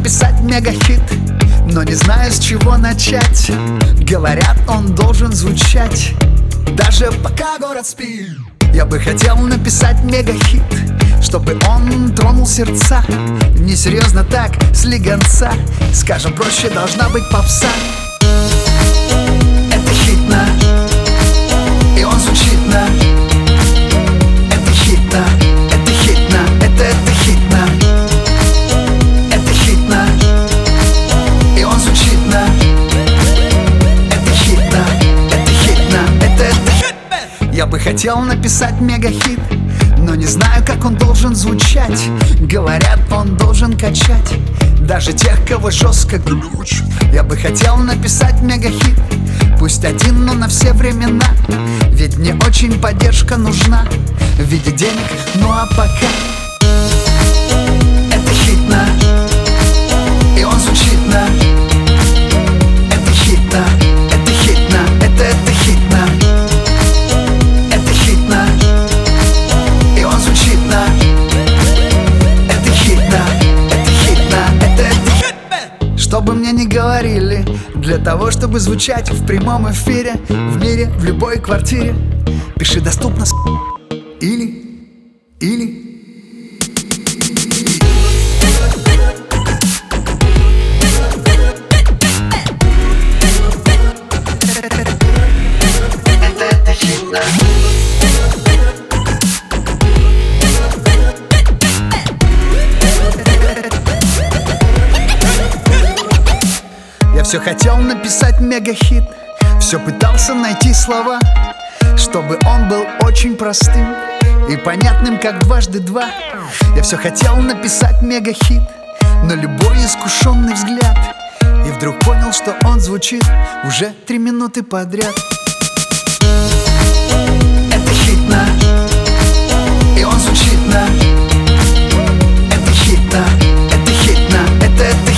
написать мегахит, но не знаю, с чего начать. Говорят, он должен звучать даже пока город спит. Я бы хотел написать мегахит, чтобы он тронул сердца. Несерьезно так, слегонца. Скажем проще, должна быть попса. Это хитно, и он звучит на. Это хитно, это хитно, это хитно. Это хитно, и он звучит на. Это хитно, это хитно, это хитно. Я бы хотел написать мегахит, но не знаю, как он должен звучать. Говорят, он должен качать даже тех, кого жестко глючит. Я бы хотел написать мегахит, пусть один, но на все времена. Ведь мне очень поддержка нужна в виде денег, ну а пока. Это хитно, и он звучит на. Это хитно, это хитно, это хитно. Это хитно, и он звучит на. Это хитно, это хитно, это хитно. Что бы мне ни говорили, для того, чтобы звучать в прямом эфире, в мире, в любой квартире, пиши доступно или. Я все хотел написать мегахит, все пытался найти слова, чтобы он был очень простым и понятным, как дважды два. Я все хотел написать мегахит, но любой искушенный взгляд, и вдруг понял, что он звучит уже 3 минуты подряд. Это хитно, и он звучит на. Это хитно, это хитно, это